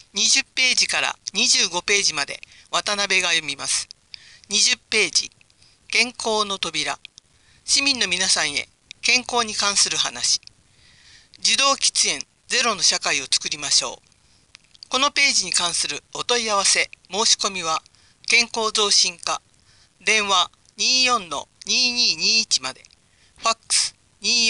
20ページから25ページまで渡辺が読みます。20ページ、健康の扉。市民の皆さんへ健康に関する話。受動喫煙ゼロの社会を作りましょう。このページに関するお問い合わせ、申し込みは、健康増進課、電話 24-2221 まで、ファックス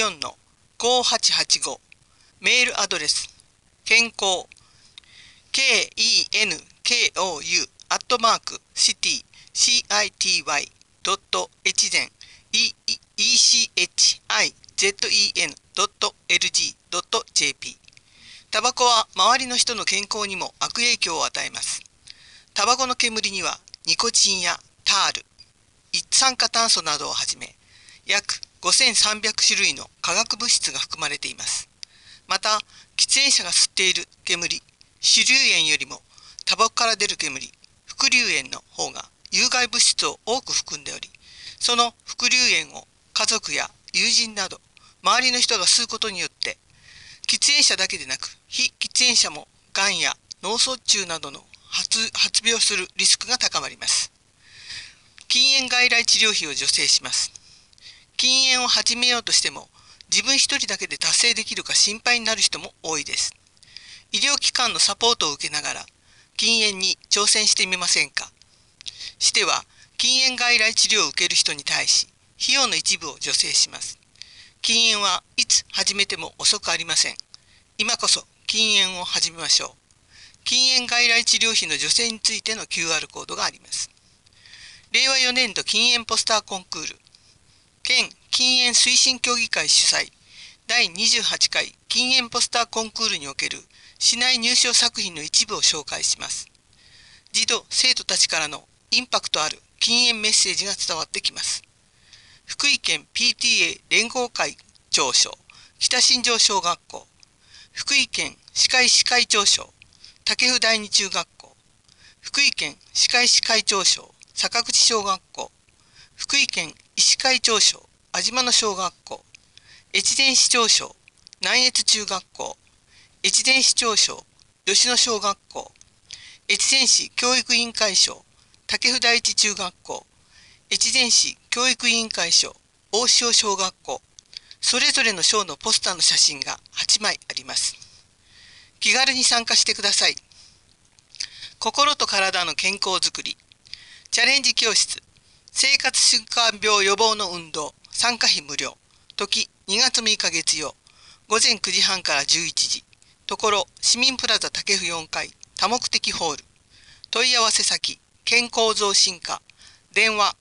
24-5885、メールアドレス、健康、kenkou@city.echizen.lg.jp。タバコは周りの人の健康にも悪影響を与えます。タバコの煙にはニコチンやタール、一酸化炭素などをはじめ、約5300種類の化学物質が含まれています。また、喫煙者が吸っている煙、主流煙よりもタバコから出る煙、副流煙の方が有害物質を多く含んでおり、その副流煙を家族や友人など周りの人が吸うことによって、喫煙者だけでなく非喫煙者もがんや脳卒中などの発病するリスクが高まります。禁煙外来治療費を助成します。禁煙を始めようとしても自分一人だけで達成できるか心配になる人も多いです。医療機関のサポートを受けながら禁煙に挑戦してみませんか。しては禁煙外来治療を受ける人に対し費用の一部を助成します。禁煙はいつ始めても遅くありません。今こそ禁煙を始めましょう。禁煙外来治療費の助成についての QR コードがあります。令和4年度禁煙ポスターコンクール、県禁煙推進協議会主催第28回禁煙ポスターコンクールにおける市内入賞作品の一部を紹介します。児童・生徒たちからのインパクトある禁煙メッセージが伝わってきます。福井県 PTA 連合会長賞北新庄小学校、福井県歯科医師会長賞武生第二中学校、福井県歯科医師会長賞坂口小学校、福井県医師会長賞安島野小学校、越前市長賞南越中学校、越前市長賞吉野小学校、越前市教育委員会賞武生第一中学校、越前市教育委員会賞大塩小学校、それぞれの賞のポスターの写真が8枚あります。気軽に参加してください。心と体の健康づくり、チャレンジ教室、生活習慣病予防の運動、参加費無料、時2月6日月曜、午前9時半から11時、ところ市民プラザ武生4階、多目的ホール、問い合わせ先、健康増進課、電話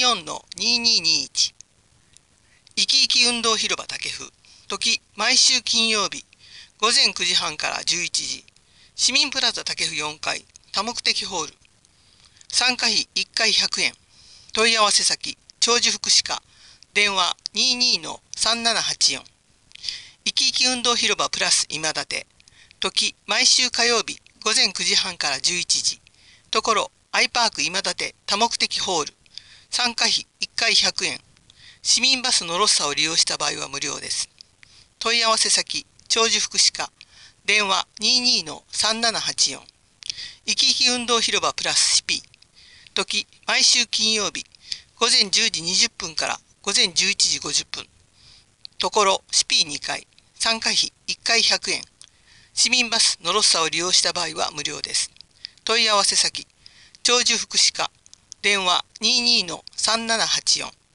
24-2221、いきいき運動広場武生、時毎週金曜日、午前9時半から11時、市民プラザ武生4階、多目的ホール、参加費1回100円、問い合わせ先、長寿福祉課、電話 22-3784、いきいき運動広場プラス今立、時毎週火曜日、午前9時半から11時、ところアイパーク今立多目的ホール、参加費1回100円、市民バスのロッサを利用した場合は無料です。問い合わせ先、長寿福祉課、電話 22-3784、いきいき運動広場プラスシピー、時毎週金曜日、午前10時20分から午前11時50分、ところシピー2回、参加費1回100円、市民バスのロッサを利用した場合は無料です。問い合わせ先、長寿福祉課、電話 22-3784